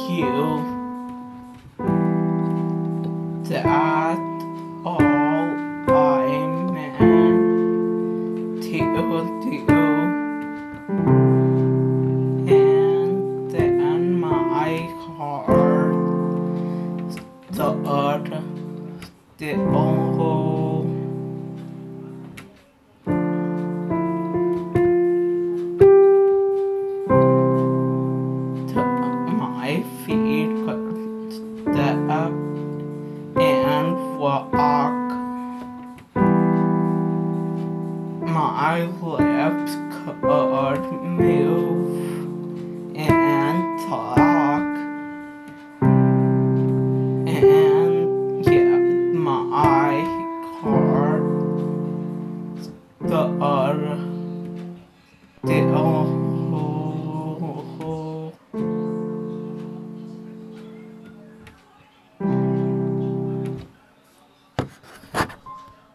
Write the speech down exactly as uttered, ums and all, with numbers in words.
you that all I meant to do, and then my heart stood still. My feet could step and walk. My lips could move and talk. And yet my heart stood still.